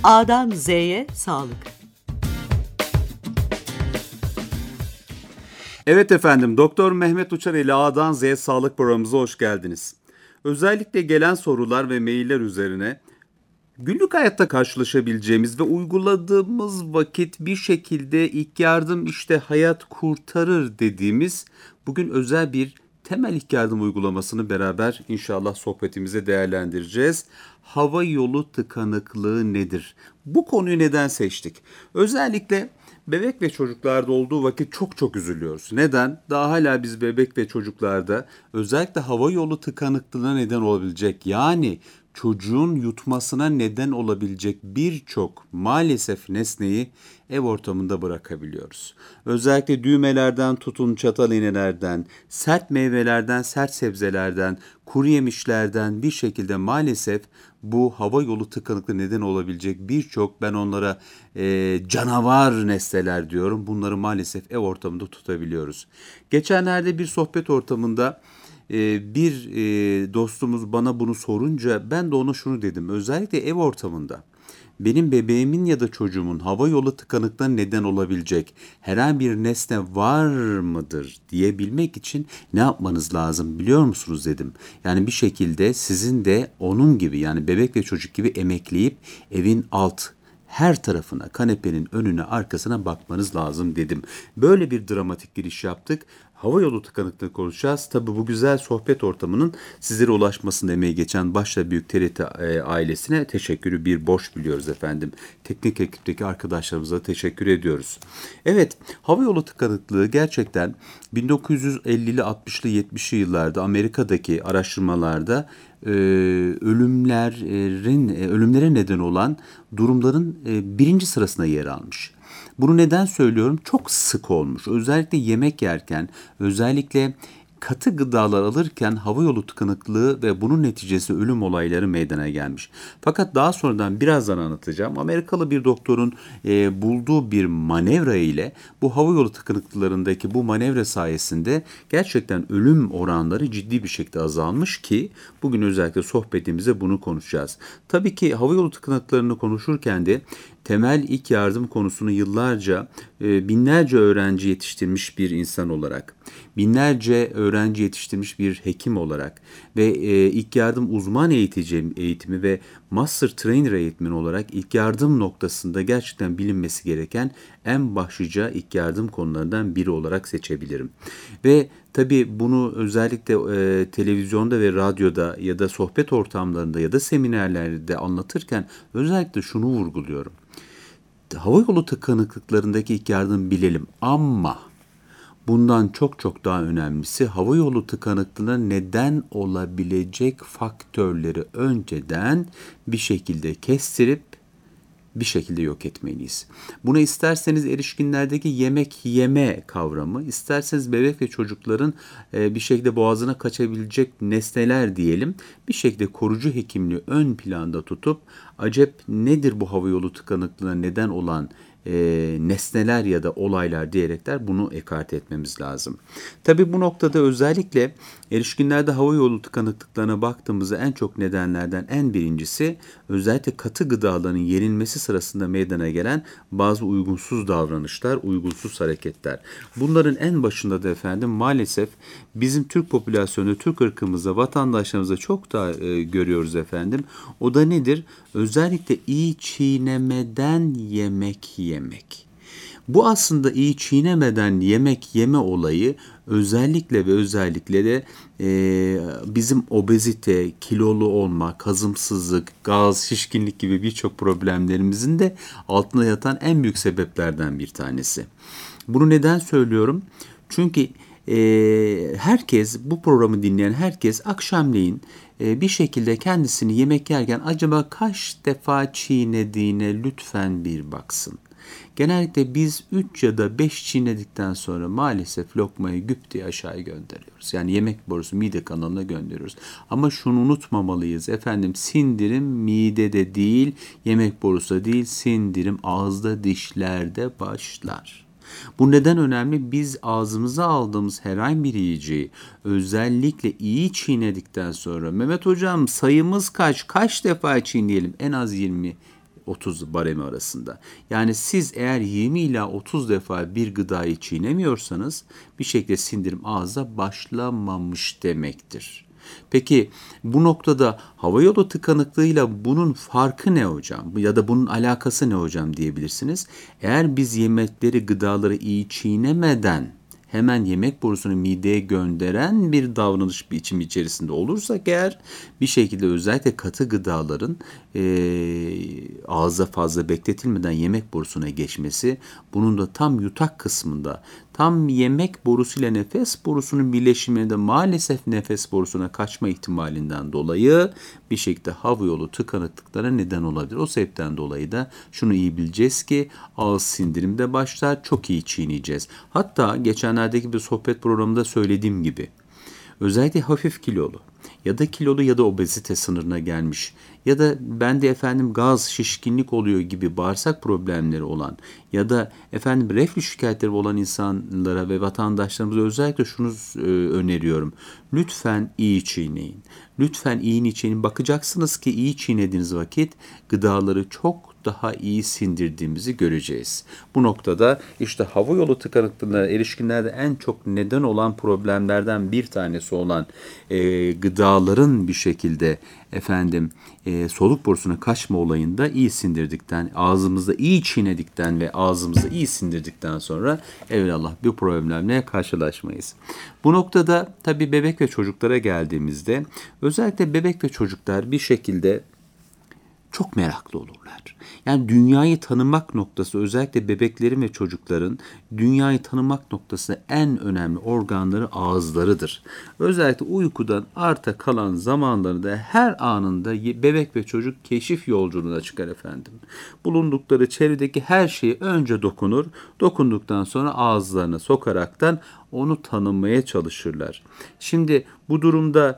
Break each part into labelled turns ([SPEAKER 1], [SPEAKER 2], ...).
[SPEAKER 1] A'dan Z'ye sağlık.
[SPEAKER 2] Evet efendim, Doktor Mehmet Uçar ile A'dan Z'ye sağlık programımıza hoş geldiniz. Özellikle gelen sorular ve mailler üzerine günlük hayatta karşılaşabileceğimiz ve uyguladığımız vakit bir şekilde ilk yardım işte hayat kurtarır dediğimiz bugün özel bir temel ilk yardım uygulamasını beraber inşallah sohbetimize değerlendireceğiz. Hava yolu tıkanıklığı nedir? Bu konuyu neden seçtik? Özellikle bebek ve çocuklarda olduğu vakit çok üzülüyoruz. Neden? Daha hala biz bebek ve çocuklarda özellikle hava yolu tıkanıklığına neden olabilecek, yani çocuğun yutmasına neden olabilecek birçok maalesef nesneyi ev ortamında bırakabiliyoruz. Özellikle düğmelerden tutun çatal iğnelerden, sert meyvelerden, sert sebzelerden, kuru yemişlerden bir şekilde maalesef bu hava yolu tıkanıklığı neden olabilecek birçok, ben onlara canavar nesneler diyorum. Bunları maalesef ev ortamında tutabiliyoruz. Geçenlerde bir sohbet ortamında bir dostumuz bana bunu sorunca ben de ona şunu dedim. Özellikle ev ortamında benim bebeğimin ya da çocuğumun hava yolu tıkanıklığına neden olabilecek herhangi bir nesne var mıdır diyebilmek için ne yapmanız lazım biliyor musunuz dedim. Yani bir şekilde sizin de onun gibi, yani bebek ve çocuk gibi emekleyip evin her tarafına, kanepenin önüne, arkasına bakmanız lazım dedim. Böyle bir dramatik giriş yaptık. Hava yolu tıkanıklığını konuşacağız. Tabii bu güzel sohbet ortamının sizlere ulaşmasında emeği geçen başta Büyük TRT ailesine teşekkürü bir borç biliyoruz efendim. Teknik ekipteki arkadaşlarımıza teşekkür ediyoruz. Evet, hava yolu tıkanıklığı gerçekten 1950'li, 60'lı, 70'li yıllarda Amerika'daki araştırmalarda ölümlere neden olan durumların birinci sırasına yer almış. Bunu neden söylüyorum? Çok sık olmuş. Özellikle yemek yerken, özellikle katı gıdalar alırken hava yolu tıkanıklığı ve bunun neticesi ölüm olayları meydana gelmiş. Fakat daha sonradan birazdan anlatacağım. Amerikalı bir doktorun bulduğu bir manevra ile bu hava yolu tıkanıklıklarındaki bu manevra sayesinde gerçekten ölüm oranları ciddi bir şekilde azalmış ki bugün özellikle sohbetimizde bunu konuşacağız. Tabii ki hava yolu tıkanıklarını konuşurken de temel ilk yardım konusunu yıllarca binlerce öğrenci yetiştirmiş bir insan olarak, binlerce öğrenci yetiştirmiş bir hekim olarak ve ilk yardım uzman eğitimi ve master trainer eğitmeni olarak ilk yardım noktasında gerçekten bilinmesi gereken en başlıca ilk yardım konularından biri olarak seçebilirim. Ve tabii bunu özellikle televizyonda ve radyoda ya da sohbet ortamlarında ya da seminerlerde anlatırken özellikle şunu vurguluyorum. Hava yolu tıkanıklıklarındaki ilk yardım bilelim ama bundan çok daha önemlisi hava yolu tıkanıklığına neden olabilecek faktörleri önceden bir şekilde kestirip bir şekilde yok etmeliyiz. Buna isterseniz erişkinlerdeki yemek yeme kavramı, isterseniz bebek ve çocukların bir şekilde boğazına kaçabilecek nesneler diyelim, bir şekilde koruyucu hekimliği ön planda tutup acep nedir bu hava yolu tıkanıklığına neden olan nesneler ya da olaylar diyerekler bunu ekarte etmemiz lazım. Tabii bu noktada özellikle erişkinlerde hava yolu tıkanıklıklarına baktığımızda en çok nedenlerden en birincisi özellikle katı gıdaların yenilmesi sırasında meydana gelen bazı uygunsuz davranışlar, uygunsuz hareketler. Bunların en başında da efendim maalesef bizim Türk popülasyonu, Türk ırkımızda, vatandaşlarımızda çok daha görüyoruz efendim. O da nedir? Özellikle iyi çiğnemeden yemek yemek. Bu aslında iyi çiğnemeden yemek yeme olayı özellikle de bizim obezite, kilolu olma, hazımsızlık, gaz, şişkinlik gibi birçok problemlerimizin de altında yatan en büyük sebeplerden bir tanesi. Bunu neden söylüyorum? Çünkü herkes, bu programı dinleyen herkes akşamleyin bir şekilde kendisini yemek yerken acaba kaç defa çiğnediğine lütfen bir baksın. Genellikle biz 3 ya da 5 çiğnedikten sonra maalesef lokmayı güp diye aşağı gönderiyoruz. Yani yemek borusu mide kanalına gönderiyoruz. Ama şunu unutmamalıyız efendim, sindirim midede değil, yemek borusu değil, sindirim ağızda, dişlerde başlar. Bu neden önemli? Biz ağzımıza aldığımız herhangi bir yiyeceği özellikle iyi çiğnedikten sonra, Mehmet hocam sayımız kaç defa çiğneyelim? En az 20 30 baremi arasında. Yani siz eğer 20 ila 30 defa bir gıdayı çiğnemiyorsanız bir şekilde sindirim ağza başlamamış demektir. Peki bu noktada hava yolu tıkanıklığıyla bunun farkı ne hocam? Ya da bunun alakası ne hocam diyebilirsiniz. Eğer biz yemekleri, gıdaları iyi çiğnemeden hemen yemek borusunu mideye gönderen bir davranış biçimi içerisinde olursak eğer bir şekilde özellikle katı gıdaların ağza fazla bekletilmeden yemek borusuna geçmesi, bunun da tam yutak kısmında, tam yemek borusuyla nefes borusunun birleşiminde maalesef nefes borusuna kaçma ihtimalinden dolayı bir şekilde hava yolu tıkanıklıklara neden olabilir. O sebepten dolayı da şunu iyi bileceğiz ki ağız sindirimde başlar, çok iyi çiğneyeceğiz. Hatta geçenlerdeki bir sohbet programında söylediğim gibi özellikle hafif kilolu ya da obezite sınırına gelmiş ya da bende gaz, şişkinlik oluyor gibi bağırsak problemleri olan ya da reflü şikayetleri olan insanlara ve vatandaşlarımıza özellikle şunu öneriyorum. Lütfen iyi çiğneyin. Lütfen iyi çiğneyin. Bakacaksınız ki iyi çiğnediğiniz vakit gıdaları çok daha iyi sindirdiğimizi göreceğiz. Bu noktada işte hava yolu tıkanıklığına erişkinlerde en çok neden olan problemlerden bir tanesi olan gıdaların bir şekilde soluk borusuna kaçma olayında iyi sindirdikten, ağzımızda iyi çiğnedikten ve ağzımızda iyi sindirdikten sonra evelallah bir problemle karşılaşmayız. Bu noktada tabii bebek ve çocuklara geldiğimizde özellikle bebek ve çocuklar bir şekilde çok meraklı olurlar. Yani dünyayı tanımak noktası, özellikle bebeklerin ve çocukların dünyayı tanımak noktası en önemli organları ağızlarıdır. Özellikle uykudan arta kalan zamanlarında her anında bebek ve çocuk keşif yolculuğuna çıkar Bulundukları çevredeki her şeyi önce dokunur, dokunduktan sonra ağızlarına sokaraktan onu tanımaya çalışırlar. Şimdi bu durumda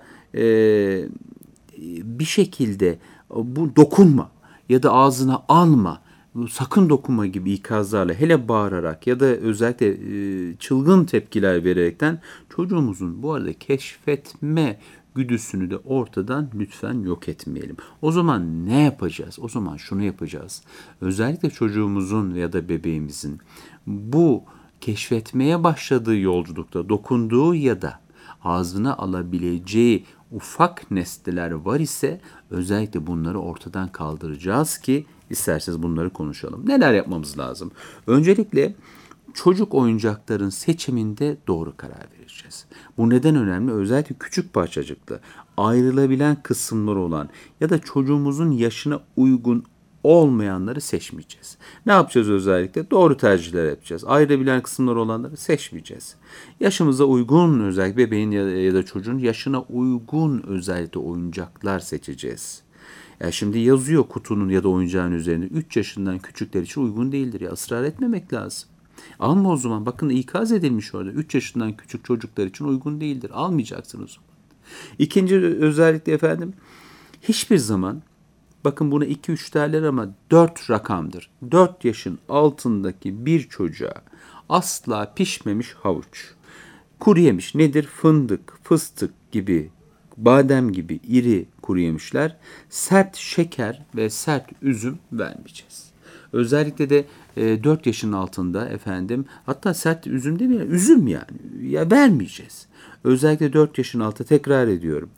[SPEAKER 2] bir şekilde bu dokunma ya da ağzına alma, sakın dokunma gibi ikazlarla hele bağırarak ya da özellikle çılgın tepkiler vererekten çocuğumuzun bu arada keşfetme güdüsünü de ortadan lütfen yok etmeyelim. O zaman ne yapacağız? O zaman şunu yapacağız. Özellikle çocuğumuzun ya da bebeğimizin bu keşfetmeye başladığı yolculukta dokunduğu ya da ağzına alabileceği ufak nesneler var ise özellikle bunları ortadan kaldıracağız ki isterseniz bunları konuşalım. Neler yapmamız lazım? Öncelikle çocuk oyuncakların seçiminde doğru karar vereceğiz. Bu neden önemli? Özellikle küçük parçacıklı, ayrılabilen kısımları olan ya da çocuğumuzun yaşına uygun olmayanları seçmeyeceğiz. Ne yapacağız özellikle? Doğru tercihler yapacağız. Ayrılabilen kısımlar olanları seçmeyeceğiz. Yaşımıza uygun özellikle bebeğin ya da çocuğun yaşına uygun özellikle oyuncaklar seçeceğiz. Ya şimdi yazıyor kutunun ya da oyuncağın üzerinde 3 yaşından küçükler için uygun değildir ya, ısrar etmemek lazım. Alma o zaman, bakın ikaz edilmiş orada 3 yaşından küçük çocuklar için uygun değildir, almayacaksınız o zaman. İkinci özellikle hiçbir zaman, bakın buna 2-3 derler ama 4 rakamdır. 4 yaşın altındaki bir çocuğa asla pişmemiş havuç, kuru yemiş nedir? Fındık, fıstık gibi, badem gibi iri kuru yemişler, sert şeker ve sert üzüm vermeyeceğiz. Özellikle de 4 yaşın altında hatta sert üzüm değil mi? Üzüm ya vermeyeceğiz. Özellikle 4 yaşın altı, tekrar ediyorum.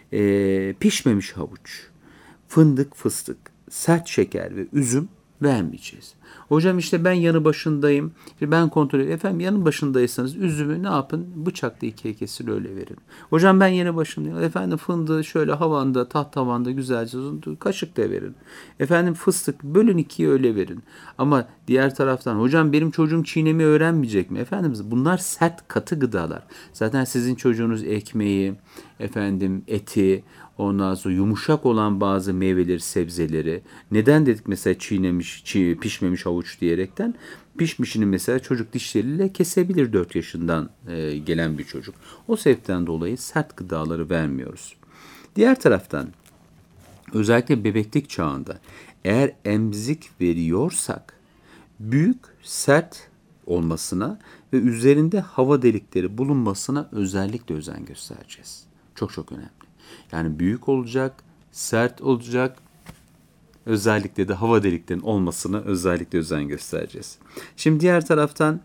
[SPEAKER 2] Pişmemiş havuç, fındık, fıstık, sert şeker ve üzüm vermeyeceğiz. Hocam işte ben yanı başındayım. Ben kontrol ediyorum. Yanı başındaysanız üzümü ne yapın? Bıçakla ikiye kesin öyle verin. Hocam ben yanı başındayım. Fındığı şöyle havanda, tavanda güzelce kaşıkla verin. Fıstık bölün ikiye öyle verin. Ama diğer taraftan hocam benim çocuğum çiğnemeyi öğrenmeyecek mi? Bunlar sert katı gıdalar. Zaten sizin çocuğunuz ekmeği, eti, ondan sonra yumuşak olan bazı meyveleri, sebzeleri. Neden dedik mesela pişmemiş havuç diyerekten? Pişmişini mesela çocuk dişleriyle kesebilir 4 yaşından gelen bir çocuk. O sebepten dolayı sert gıdaları vermiyoruz. Diğer taraftan özellikle bebeklik çağında eğer emzik veriyorsak büyük, sert olmasına ve üzerinde hava delikleri bulunmasına özellikle özen göstereceğiz. Çok çok önemli. Yani büyük olacak, sert olacak özellikle de hava deliklerinin olmasına özellikle özen göstereceğiz. Şimdi diğer taraftan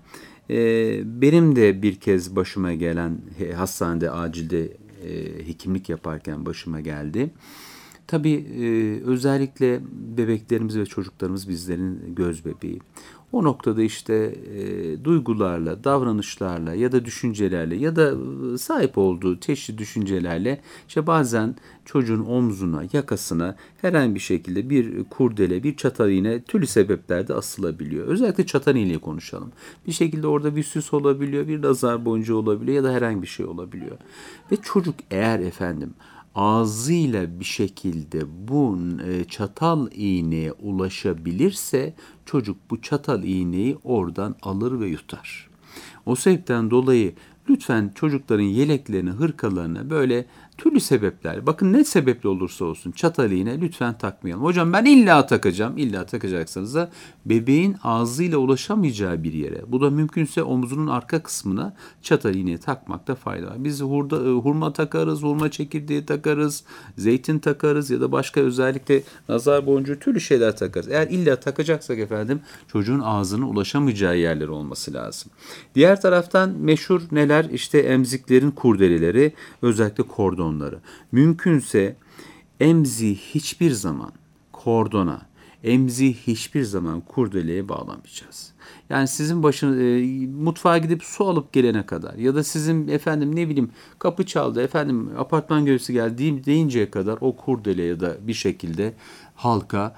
[SPEAKER 2] benim de bir kez başıma gelen hastanede acilde hekimlik yaparken başıma geldi. Tabii özellikle bebeklerimiz ve çocuklarımız bizlerin göz bebeği. O noktada işte duygularla, davranışlarla ya da düşüncelerle ya da sahip olduğu çeşitli düşüncelerle işte bazen çocuğun omzuna, yakasına herhangi bir şekilde bir kurdele, bir çatal iğne türlü sebeplerde asılabiliyor. Özellikle çatal iğneyi konuşalım. Bir şekilde orada bir süs olabiliyor, bir nazar boncuğu olabiliyor ya da herhangi bir şey olabiliyor. Ve çocuk eğer ağzıyla bir şekilde bu çatal iğneye ulaşabilirse çocuk bu çatal iğneyi oradan alır ve yutar. O sebepten dolayı lütfen çocukların yeleklerini, hırkalarına böyle türlü sebepler, bakın ne sebeple olursa olsun çatal iğne lütfen takmayalım. Hocam ben illa takacağım. İlla takacaksanız da bebeğin ağzıyla ulaşamayacağı bir yere, bu da mümkünse omzunun arka kısmına çatal iğneyi takmakta fayda var. Biz hurma takarız, hurma çekirdeği takarız, zeytin takarız ya da başka özellikle nazar boncuğu türlü şeyler takarız. Eğer illa takacaksak çocuğun ağzına ulaşamayacağı yerler olması lazım. Diğer taraftan meşhur neler? İşte emziklerin kurdeleleri, özellikle kordonları. Mümkünse emziği hiçbir zaman kordona, emziği hiçbir zaman kurdeleye bağlamayacağız. Yani sizin mutfağa gidip su alıp gelene kadar ya da sizin kapı çaldı, apartman görevlisi geldi deyinceye kadar o kurdele ya da bir şekilde halka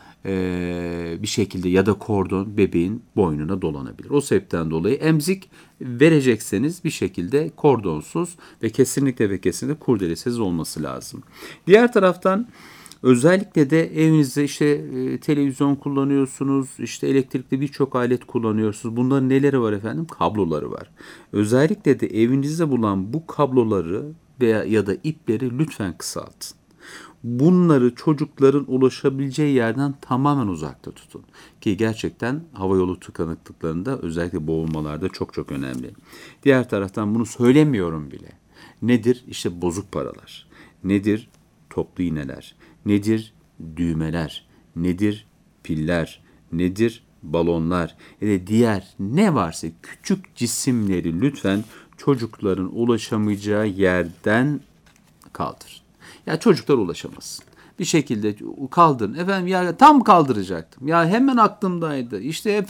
[SPEAKER 2] bir şekilde ya da kordon bebeğin boynuna dolanabilir. O sebepten dolayı emzik verecekseniz bir şekilde kordonsuz ve kesinlikle kurdelesiz olması lazım. Diğer taraftan özellikle de evinizde televizyon kullanıyorsunuz, elektrikli birçok alet kullanıyorsunuz. Bunların neleri var efendim? Kabloları var. Özellikle de evinizde bulunan bu kabloları ya da ipleri lütfen kısaltın. Bunları çocukların ulaşabileceği yerden tamamen uzakta tutun. Ki gerçekten havayolu tıkanıklıklarında özellikle boğulmalarda çok önemli. Diğer taraftan bunu söylemiyorum bile. Nedir? İşte bozuk paralar. Nedir? Toplu iğneler. Nedir? Düğmeler. Nedir? Piller. Nedir? Balonlar. Diğer ne varsa küçük cisimleri lütfen çocukların ulaşamayacağı yerden kaldırın. Ya çocuklar ulaşamazsın. Bir şekilde kaldırın. Ya tam kaldıracaktım. Ya hemen aklımdaydı.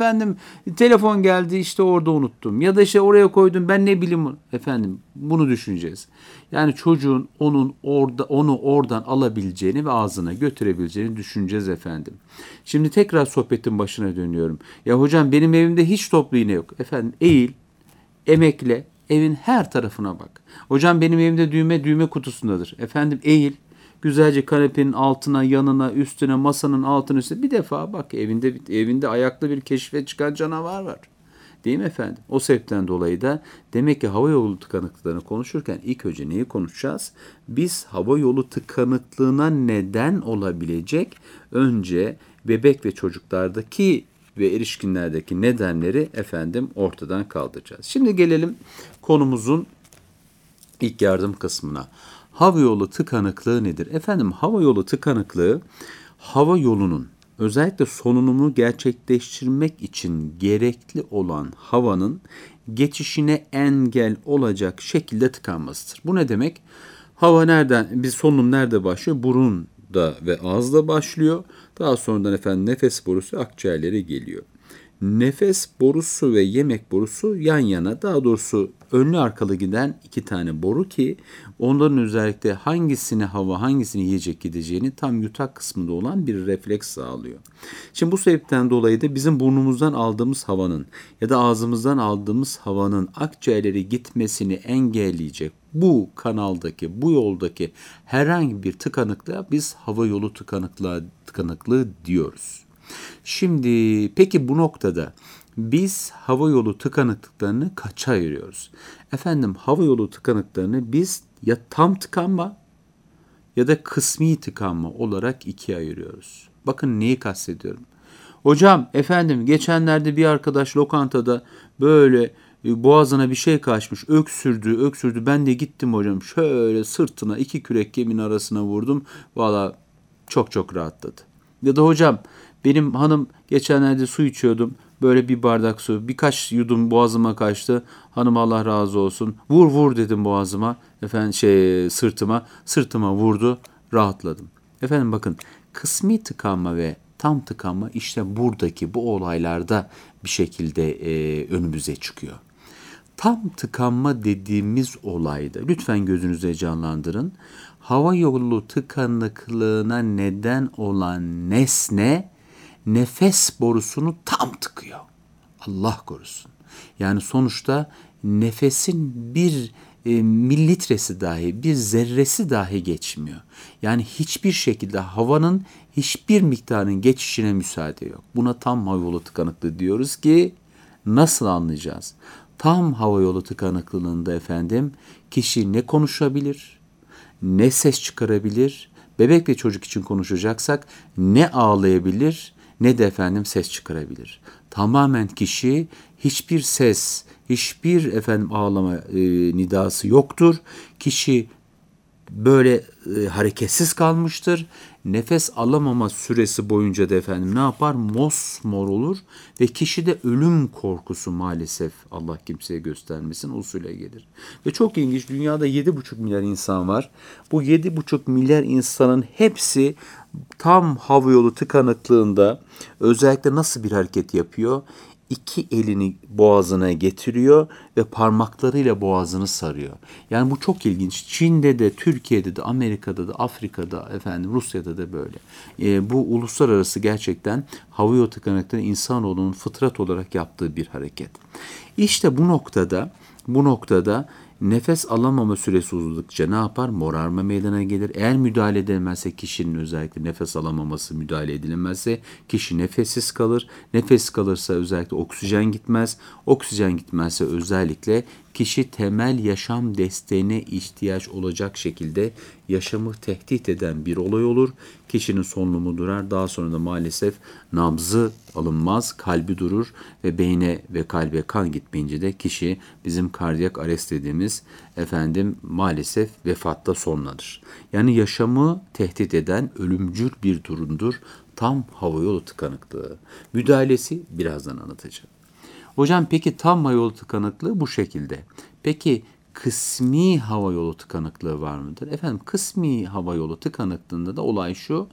[SPEAKER 2] Telefon geldi orada unuttum. Ya da oraya koydum ben ne bileyim. Bunu düşüneceğiz. Yani çocuğun onu oradan alabileceğini ve ağzına götürebileceğini düşüneceğiz efendim. Şimdi tekrar sohbetin başına dönüyorum. Ya hocam benim evimde hiç toplu iğne yok. Eğil, emekle. Evin her tarafına bak. Hocam benim evimde düğme kutusundadır. Eğil. Güzelce kanepenin altına, yanına, üstüne, masanın altına, üstüne bir defa bak. Evinde ayaklı bir keşfe çıkan canavar var. Değil mi efendim? O sebepten dolayı da demek ki havayolu tıkanıklığını konuşurken ilk önce neyi konuşacağız? Biz havayolu tıkanıklığına neden olabilecek önce bebek ve çocuklardaki ve erişkinlerdeki nedenleri ortadan kaldıracağız. Şimdi gelelim konumuzun ilk yardım kısmına. Havayolu tıkanıklığı nedir? Havayolu tıkanıklığı hava yolunun özellikle solunumunu gerçekleştirmek için gerekli olan havanın geçişine engel olacak şekilde tıkanmasıdır. Bu ne demek? Solunum nerede başlıyor? Burunda ve ağızda başlıyor. Daha sonradan nefes borusu akciğerlere geliyor. Nefes borusu ve yemek borusu yan yana, daha doğrusu önlü arkalı giden iki tane boru ki onların özellikle hangisine hava hangisini yiyecek gideceğini tam yutak kısmında olan bir refleks sağlıyor. Şimdi bu sebepten dolayı da bizim burnumuzdan aldığımız havanın ya da ağzımızdan aldığımız havanın akciğerlere gitmesini engelleyecek bu kanaldaki, bu yoldaki herhangi bir tıkanıklığa biz hava yolu tıkanıklığı diyoruz. Şimdi peki bu noktada biz havayolu tıkanıklıklarını kaça ayırıyoruz? Havayolu tıkanıklarını biz ya tam tıkanma ya da kısmi tıkanma olarak ikiye ayırıyoruz. Bakın neyi kastediyorum. Hocam geçenlerde bir arkadaş lokantada böyle boğazına bir şey kaçmış, öksürdü. Ben de gittim hocam şöyle sırtına iki kürek kemiğin arasına vurdum. Valla çok rahatladı. Ya da hocam benim hanım geçenlerde su içiyordum. Böyle bir bardak su birkaç yudum boğazıma kaçtı. Hanım Allah razı olsun. Vur vur dedim boğazıma. Efendim sırtıma vurdu. Rahatladım. Efendim bakın kısmi tıkanma ve tam tıkanma işte buradaki bu olaylarda bir şekilde önümüze çıkıyor. Tam tıkanma dediğimiz olayda lütfen gözünüzde canlandırın. Hava yolu tıkanıklığına neden olan nesne nefes borusunu tam tıkıyor. Allah korusun. Yani sonuçta nefesin bir mililitresi dahi, bir zerresi dahi geçmiyor. Yani hiçbir şekilde havanın hiçbir miktarın geçişine müsaade yok. Buna tam hava yolu tıkanıklığı diyoruz ki nasıl anlayacağız? Tam hava yolu tıkanıklığında efendim kişi ne konuşabilir, ne ses çıkarabilir, bebek ve çocuk için konuşacaksak ne ağlayabilir ne de efendim ses çıkarabilir. Tamamen kişi hiçbir ses, hiçbir efendim ağlama nidası yoktur. Kişi böyle hareketsiz kalmıştır. Nefes alamama süresi boyunca da efendim ne yapar? Mosmor olur ve kişide ölüm korkusu maalesef Allah kimseye göstermesin usule gelir. Ve çok ilginç dünyada 7,5 milyar insan var. Bu 7,5 milyar insanın hepsi tam hava yolu tıkanıklığında özellikle nasıl bir hareket yapıyor? İki elini boğazına getiriyor ve parmaklarıyla boğazını sarıyor. Yani bu çok ilginç. Çin'de de, Türkiye'de de, Amerika'da da, Afrika'da, efendim Rusya'da da böyle. Bu uluslararası gerçekten hava yolu tıkanıklığı insanoğlunun fıtrat olarak yaptığı bir hareket. İşte bu noktada nefes alamama süresi uzadıkça ne yapar? Morarma meydana gelir. Eğer müdahale edilmezse kişinin özellikle nefes alamaması müdahale edilemezse kişi nefessiz kalır. Nefes kalırsa özellikle oksijen gitmez. Oksijen gitmezse özellikle kişi temel yaşam desteğine ihtiyaç olacak şekilde yaşamı tehdit eden bir olay olur. Kişinin solunumu durar. Daha sonra da maalesef nabzı alınmaz, kalbi durur ve beyne ve kalbe kan gitmeyince de kişi bizim kardiyak arrest dediğimiz efendim maalesef vefatta sonlanır. Yani yaşamı tehdit eden ölümcül bir durumdur tam hava yolu tıkanıklığı. Müdahalesi birazdan anlatacağım. Hocam peki tam hava yolu tıkanıklığı bu şekilde. Peki kısmi hava yolu tıkanıklığı var mıdır? Efendim kısmi hava yolu tıkanıklığında da olay şu.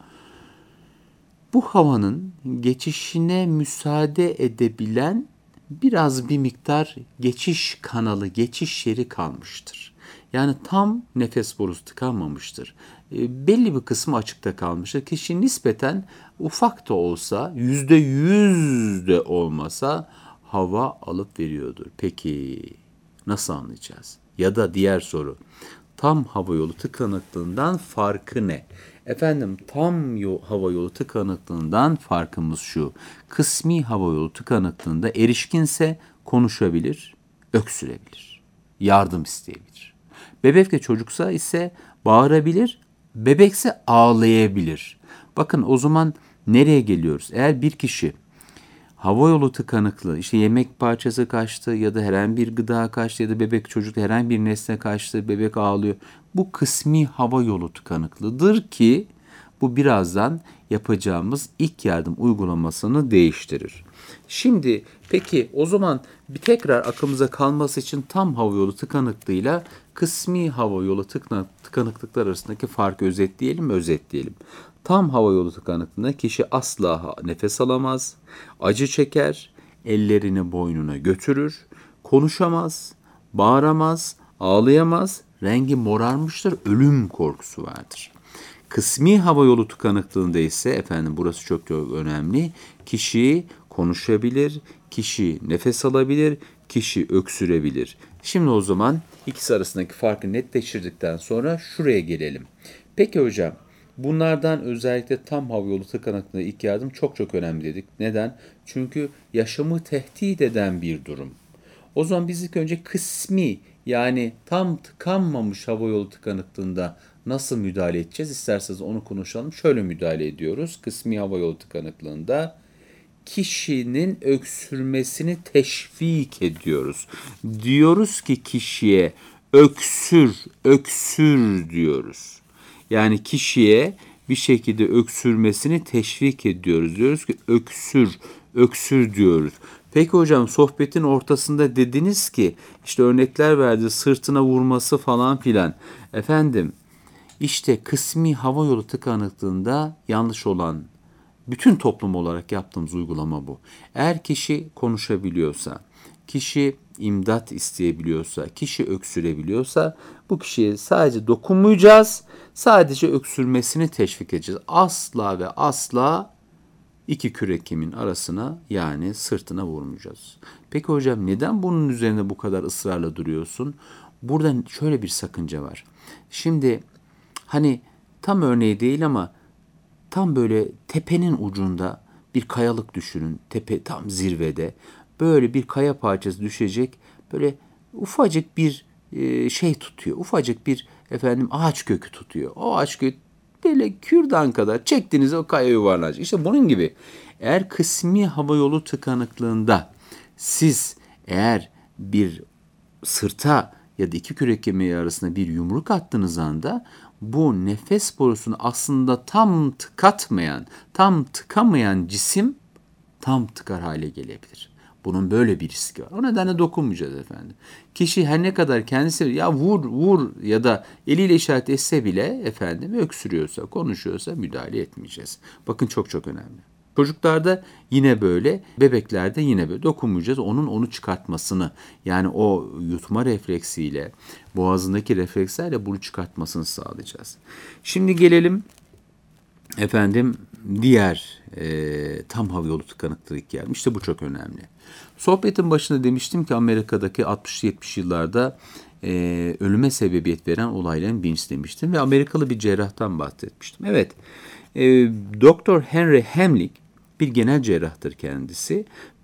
[SPEAKER 2] Bu havanın geçişine müsaade edebilen biraz bir miktar geçiş kanalı, geçiş yeri kalmıştır. Yani tam nefes borusu tıkanmamıştır. Belli bir kısmı açıkta kalmıştır. Kişi nispeten ufak da olsa, %100 de olmasa hava alıp veriyordur. Peki nasıl anlayacağız? Ya da diğer soru, tam hava yolu tıkanıklığından farkı ne? Efendim hava yolu tıkanıklığından farkımız şu. Kısmi hava yolu tıkanıklığında erişkinse konuşabilir, öksürebilir, yardım isteyebilir. Bebek ve çocuksa ise bağırabilir, bebekse ağlayabilir. Bakın o zaman nereye geliyoruz? Eğer bir kişi hava yolu tıkanıklığı, işte yemek parçası kaçtı ya da herhangi bir gıda kaçtı ya da bebek çocuk herhangi bir nesne kaçtı, bebek ağlıyor. Bu kısmi hava yolu tıkanıklığıdır ki bu birazdan yapacağımız ilk yardım uygulamasını değiştirir. Şimdi peki o zaman bir tekrar aklımıza kalması için tam hava yolu tıkanıklığıyla kısmi hava yolu tıkanıklıklar arasındaki farkı özetleyelim. Tam hava yolu tıkanıklığında kişi asla nefes alamaz, acı çeker, ellerini boynuna götürür, konuşamaz, bağıramaz, ağlayamaz, rengi morarmıştır, ölüm korkusu vardır. Kısmi hava yolu tıkanıklığında ise efendim burası çok önemli. Kişi konuşabilir, kişi nefes alabilir, kişi öksürebilir. Şimdi o zaman ikisi arasındaki farkı netleştirdikten sonra şuraya gelelim. Peki hocam bunlardan özellikle tam hava yolu tıkanıklığında ilk yardım çok önemli dedik. Neden? Çünkü yaşamı tehdit eden bir durum. O zaman biz ilk önce kısmi yani tam tıkanmamış hava yolu tıkanıklığında nasıl müdahale edeceğiz? İsterseniz onu konuşalım. Şöyle müdahale ediyoruz. Kısmi hava yolu tıkanıklığında kişinin öksürmesini teşvik ediyoruz. Diyoruz ki kişiye öksür diyoruz. Yani kişiye bir şekilde öksürmesini teşvik ediyoruz. Diyoruz ki öksür diyoruz. Peki hocam sohbetin ortasında dediniz ki işte örnekler verdi sırtına vurması falan filan. Efendim işte kısmi hava yolu tıkanıklığında yanlış olan bütün toplum olarak yaptığımız uygulama bu. Eğer kişi konuşabiliyorsa, kişi imdat isteyebiliyorsa, kişi öksürebiliyorsa bu kişiye sadece dokunmayacağız, sadece öksürmesini teşvik edeceğiz. Asla ve asla iki kürek kemiğin arasına yani sırtına vurmayacağız. Peki hocam neden bunun üzerine bu kadar ısrarla duruyorsun? Burada şöyle bir sakınca var. Şimdi hani tam örneği değil ama tam böyle tepenin ucunda bir kayalık düşünün. Tepe tam zirvede. Böyle bir kaya parçası düşecek. Böyle ufacık bir şey tutuyor. Ufacık bir ağaç kökü tutuyor. O ağaç kökü böyle kürdan kadar çektiğiniz o kaya yuvarlanacak. İşte bunun gibi eğer kısmi hava yolu tıkanıklığında siz eğer bir sırta ya da iki kürek kemiği arasında bir yumruk attığınız anda bu nefes borusunu aslında tam tıkamayan cisim tam tıkar hale gelebilir. Bunun böyle bir riski var. O nedenle dokunmayacağız efendim. Kişi her ne kadar kendisi ya vur ya da eliyle işaret etse bile öksürüyorsa, konuşuyorsa müdahale etmeyeceğiz. Bakın çok önemli. Çocuklarda yine böyle, bebeklerde yine böyle dokunmayacağız. Onu çıkartmasını yani o yutma refleksiyle, boğazındaki reflekslerle bunu çıkartmasını sağlayacağız. Şimdi gelelim diğer tam hava yolu tıkanıklığı gelmiş. İşte bu çok önemli. Sohbetin başında demiştim ki Amerika'daki 60-70 yıllarda ölüme sebebiyet veren olayların birincisi demiştim ve Amerikalı bir cerrahtan bahsetmiştim. Evet, Dr. Henry Hemlich bir genel cerrahtır kendisi.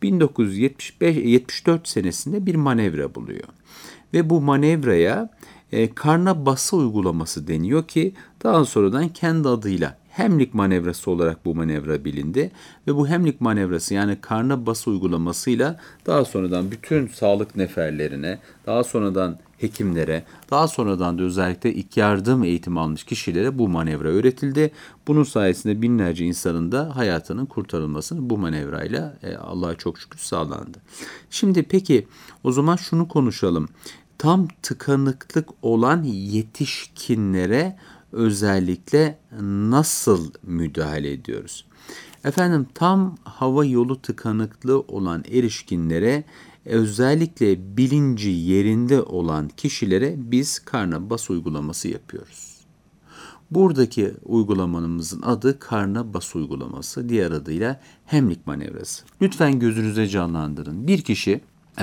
[SPEAKER 2] 1974 senesinde bir manevra buluyor. Ve bu manevraya karna bası uygulaması deniyor ki daha sonradan kendi adıyla Hemlich manevrası olarak bu manevra bilindi. Ve bu Hemlich manevrası yani karna bası uygulamasıyla daha sonradan bütün sağlık neferlerine, daha sonradan hekimlere, daha sonradan da özellikle ilk yardım eğitimi almış kişilere bu manevra öğretildi. Bunun sayesinde binlerce insanın da hayatının kurtarılmasını bu manevrayla Allah'a çok şükür sağlandı. Şimdi peki o zaman şunu konuşalım. Tam tıkanıklık olan yetişkinlere özellikle nasıl müdahale ediyoruz? Tam hava yolu tıkanıklığı olan erişkinlere özellikle bilinci yerinde olan kişilere biz karna bas uygulaması yapıyoruz. Buradaki uygulamanın adı karna bas uygulaması, diğer adıyla Hemlich manevrası. Lütfen gözünüze canlandırın. Bir kişi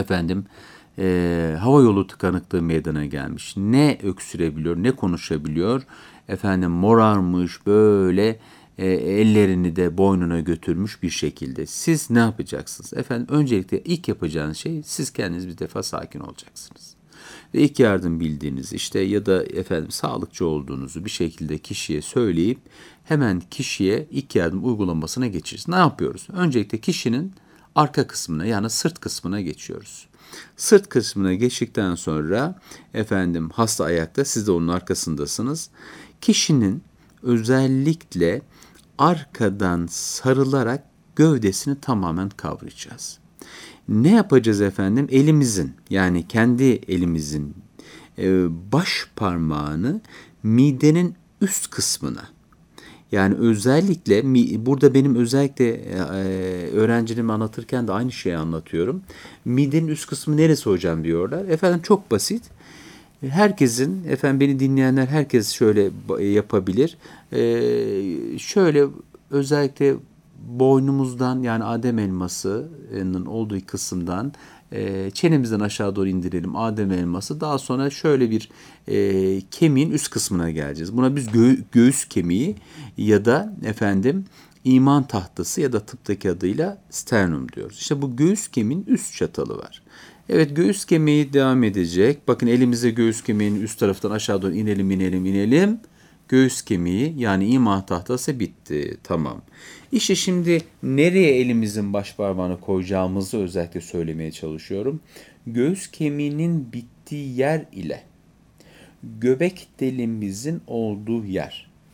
[SPEAKER 2] hava yolu tıkanıklığı meydana gelmiş. Ne öksürebiliyor, ne konuşabiliyor. Morarmış böyle ellerini de boynuna götürmüş bir şekilde. Siz ne yapacaksınız? Öncelikle ilk yapacağınız şey siz kendiniz bir defa sakin olacaksınız. Ve ilk yardım bildiğiniz ya da sağlıkçı olduğunuzu bir şekilde kişiye söyleyip hemen kişiye ilk yardım uygulamasına geçeceğiz. Ne yapıyoruz? Öncelikle kişinin arka kısmına yani sırt kısmına geçiyoruz. Sırt kısmına geçtikten sonra hasta ayakta, siz de onun arkasındasınız. Kişinin özellikle arkadan sarılarak gövdesini tamamen kavrayacağız. Ne yapacağız Elimizin yani kendi elimizin baş parmağını midenin üst kısmına. Yani özellikle burada benim özellikle öğrencilerime anlatırken de aynı şeyi anlatıyorum. Midenin üst kısmı neresi hocam diyorlar. Çok basit. Herkesin, beni dinleyenler herkes şöyle yapabilir. Şöyle özellikle boynumuzdan yani adem elmasının olduğu kısımdan çenemizden aşağı doğru indirelim adem elması. Daha sonra şöyle bir kemiğin üst kısmına geleceğiz. Buna biz göğüs kemiği ya da iman tahtası ya da tıptaki adıyla sternum diyoruz. İşte bu göğüs kemiğin üst çatalı var. Evet, göğüs kemiği devam edecek. Bakın elimize göğüs kemiğinin üst taraftan aşağı doğru inelim. Göğüs kemiği yani iman tahtası bitti. Tamam. İşte şimdi nereye elimizin baş parmağını koyacağımızı özellikle söylemeye çalışıyorum. Göğüs kemiğinin bittiği yer ile göbek delimizin olduğu yer.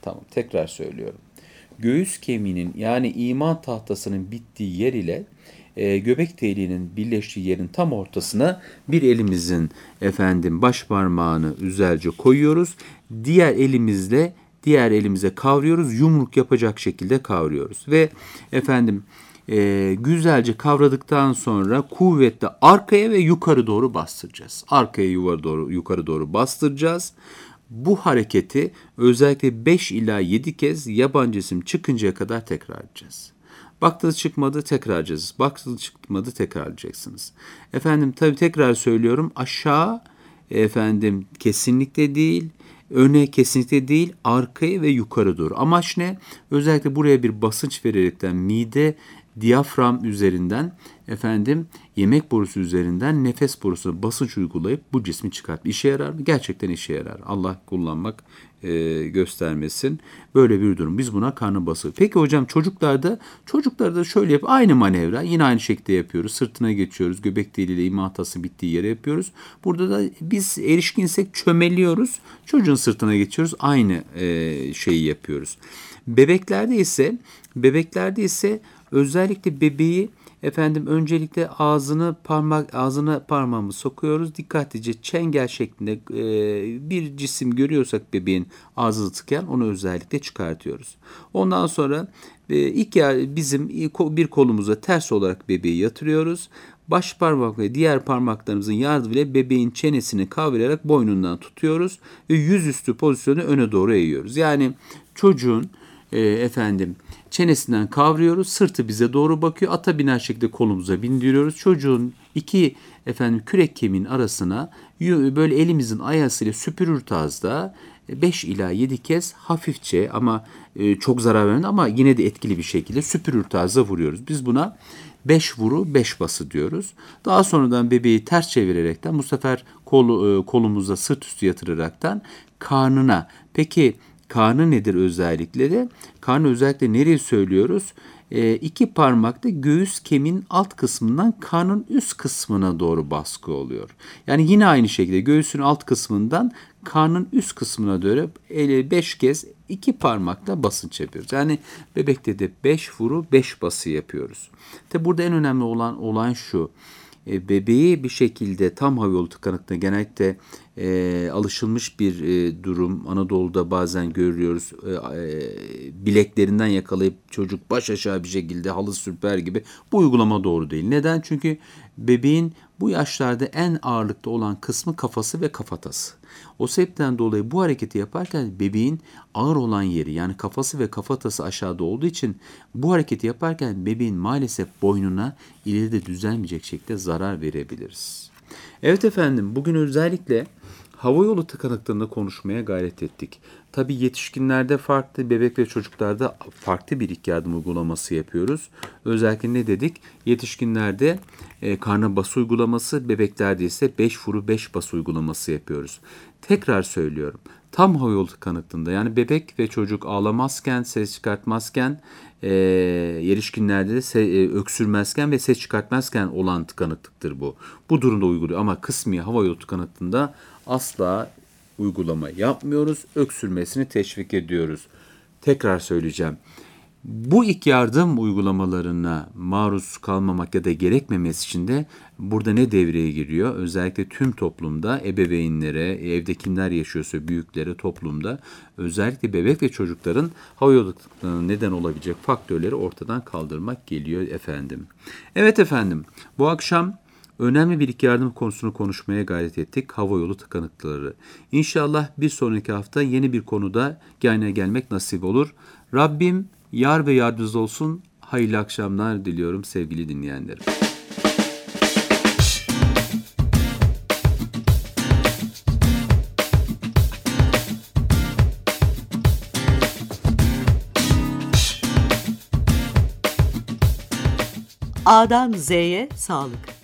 [SPEAKER 2] Tamam, tekrar söylüyorum. Göğüs kemiğinin yani iman tahtasının bittiği yer ile göbek deliğinin birleştiği yerin tam ortasına bir elimizin baş parmağını güzelce koyuyoruz. Diğer elimize kavruyoruz. Yumruk yapacak şekilde kavruyoruz. Ve güzelce kavradıktan sonra kuvvetle arkaya ve yukarı doğru bastıracağız. Arkaya yukarı doğru bastıracağız. Bu hareketi özellikle 5 ila 7 kez yabancı isim çıkıncaya kadar tekrar edeceğiz. Baktınız çıkmadı, tekrar edeceğiz. Baktınız çıkmadı, tekrar edeceksiniz. Tabii tekrar söylüyorum. Aşağı kesinlikle değil, öne kesinlikle değil, arkaya ve yukarı doğru. Amaç ne? Özellikle buraya bir basınç vererekten mide, diyafram üzerinden, yemek borusu üzerinden nefes borusuna basınç uygulayıp bu cismi çıkartmak. İşe yarar mı? Gerçekten işe yarar. Allah kullanmak göstermesin. Böyle bir durum. Biz buna karnı bası. Peki hocam çocuklarda şöyle yap. Aynı manevra. Yine aynı şekilde yapıyoruz. Sırtına geçiyoruz. Göbek deliğiyle iman tahtası bittiği yere yapıyoruz. Burada da biz erişkinsek çömeliyoruz. Çocuğun sırtına geçiyoruz. Aynı şeyi yapıyoruz. Bebeklerde ise özellikle bebeği öncelikle ağzına parmağımı sokuyoruz. Dikkatlice çengel şeklinde bir cisim görüyorsak bebeğin ağzını tıkayan onu özellikle çıkartıyoruz. Ondan sonra bizim bir kolumuza ters olarak bebeği yatırıyoruz. Baş parmak ve diğer parmaklarımızın yardımıyla bebeğin çenesini kavrayarak boynundan tutuyoruz ve yüzüstü pozisyonu öne doğru eğiyoruz. Yani çocuğun çenesinden kavruyoruz, sırtı bize doğru bakıyor, ata biner şekilde kolumuza bindiriyoruz. Çocuğun iki kürek kemiğin arasına böyle elimizin ayasıyla süpürür tarzda 5 ila 7 kez hafifçe ama çok zarar vermeden ama yine de etkili bir şekilde süpürür tarzda vuruyoruz. Biz buna 5 vuru 5 bası diyoruz. Daha sonradan bebeği ters çevirerekten bu sefer kolumuza sırt üstü yatıraraktan karnına. Peki karnı nedir özellikleri? Karnı özellikle nereye söylüyoruz? 2 parmakta göğüs kemiğinin alt kısmından karnın üst kısmına doğru baskı oluyor. Yani yine aynı şekilde göğsün alt kısmından karnın üst kısmına doğru 5 kez 2 parmakla basınç yapıyoruz. Yani bebekte de 5 vuru 5 bası yapıyoruz. Tabi burada en önemli olan şu. Bebeği bir şekilde tam hava yolu tıkanıklığına genellikle alışılmış bir durum. Anadolu'da bazen görüyoruz. Bileklerinden yakalayıp çocuk baş aşağı bir şekilde halı sürper gibi. Bu uygulama doğru değil. Neden? Çünkü bebeğin bu yaşlarda en ağırlıkta olan kısmı kafası ve kafatası. O sebepten dolayı bu hareketi yaparken bebeğin ağır olan yeri yani kafası ve kafatası aşağıda olduğu için bu hareketi yaparken bebeğin maalesef boynuna ileride düzelmeyecek şekilde zarar verebiliriz. Evet bugün özellikle hava yolu tıkanıklığında konuşmaya gayret ettik. Tabii yetişkinlerde farklı, bebek ve çocuklarda farklı bir ilk yardım uygulaması yapıyoruz. Özellikle ne dedik? Yetişkinlerde karna bas uygulaması, bebeklerde ise 5 vuru 5 bas uygulaması yapıyoruz. Tekrar söylüyorum. Tam hava yolu tıkanıklığında yani bebek ve çocuk ağlamazken, ses çıkartmazken, erişkinlerde de öksürmezken ve ses çıkartmazken olan tıkanıklıktır bu. Bu durumda uyguluyor ama kısmi hava yolu tıkanıklığında asla uygulama yapmıyoruz. Öksürmesini teşvik ediyoruz. Tekrar söyleyeceğim. Bu ilk yardım uygulamalarına maruz kalmamak ya da gerekmemesi için de burada ne devreye giriyor? Özellikle tüm toplumda ebeveynlere, evde kimler yaşıyorsa büyüklere toplumda özellikle bebek ve çocukların hava yolu tıkanıklığına neden olabilecek faktörleri ortadan kaldırmak geliyor Evet bu akşam önemli bir ilk yardım konusunu konuşmaya gayret ettik. Hava yolu tıkanıklıkları. İnşallah bir sonraki hafta yeni bir konuda yayına gelmek nasip olur. Rabbim yar ve yardımcınız olsun. Hayırlı akşamlar diliyorum sevgili dinleyenlerim.
[SPEAKER 1] A'dan Z'ye sağlık.